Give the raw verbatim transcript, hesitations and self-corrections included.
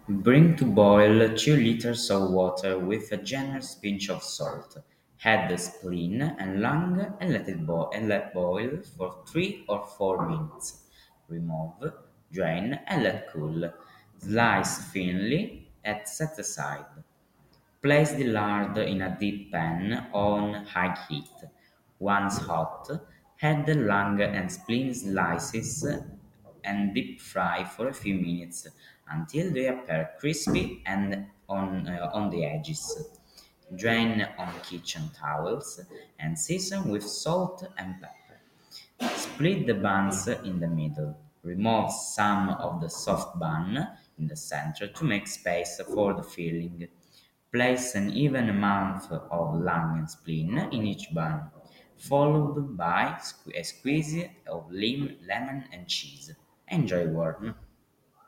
Bring to boil two liters of water with a generous pinch of salt. Add the spleen and lung and let it bo- and let boil for three or four minutes. Remove, drain, and let cool. Slice thinly and set aside. Place the lard in a deep pan on high heat. Once hot, add the lung and spleen slices and deep fry for a few minutes until they appear crispy and on, uh, on the edges. Drain on kitchen towels and season with salt and pepper. Split the buns in the middle. Remove some of the soft bun in the center to make space for the filling. Place an even amount of lung and spleen in each bun, followed by sque- a squeeze of lim- lemon and cheese. Enjoy warm.